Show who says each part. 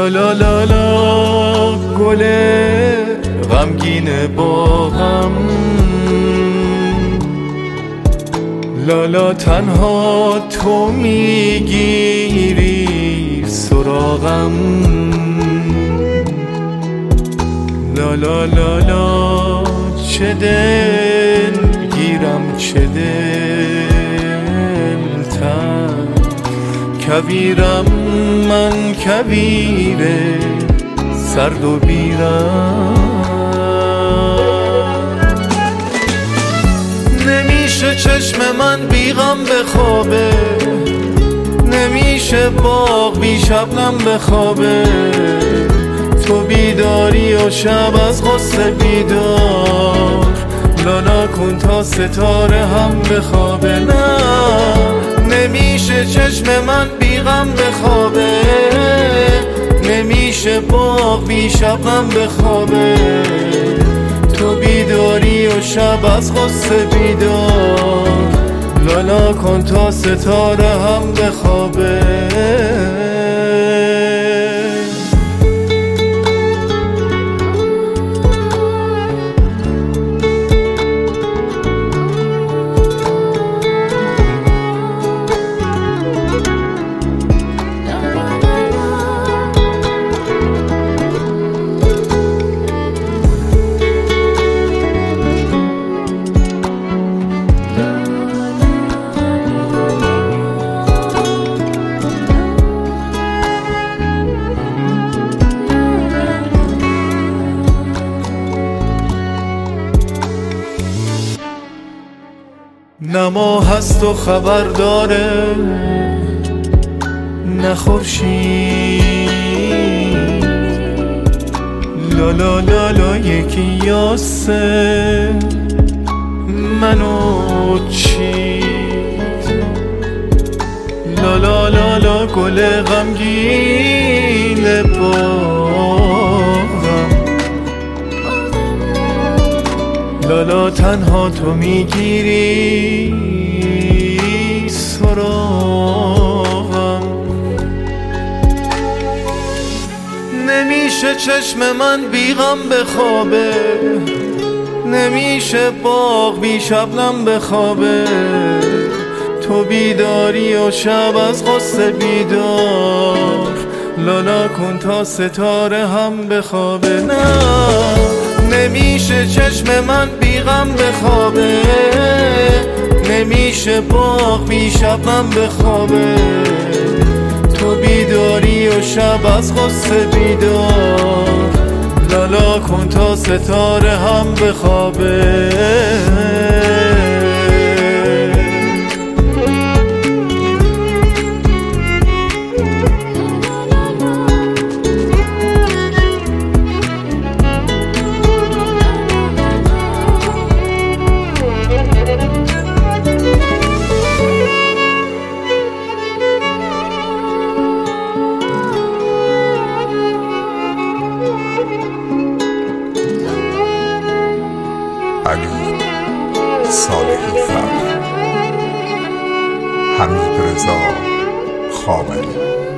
Speaker 1: لا لا لا لا گل غمگین باغم، لالا تنها تو میگیری سراغم، لالا لالا چه دل گیرم چه دل تن، کویرم من کویر سرد و بیرم. نمیشه چشم من بیغم بخوابه، نمیشه باغ بی شبنم بخوابه، تو بیداری و شب از غصه بیدار، لالا کن تا ستاره هم بخوابه. نه نمیشه چشم من بیغم بخوابه، نمیشه باغ بی شبنم بخوابه، تو بیداری و شب از غصه بیدار، لالا کن تا ستاره هم بخوابه. نه ماه هست و خبر داره نه خورشید، لالا لالا یکی یاسه منو چید، لالا لالا گل غمگین باغم، لالا تنها تو میگیری سراغم. نمیشه چشم من بیغم بخوابه، نمیشه باغ بی شبنم بخوابه، تو بیداری و شب از غصه بیدار، لالا کن تا ستاره هم بخوابه. نه نمیشه چشم من بیغم بخوابه، نمیشه باغ بی شبنم بخوابه، تو بیداری و شب از غصه بیدار، لالا کن تا ستاره هم بخوابه.
Speaker 2: علی صالحی فرد، حمید رضا خامنه‌ای.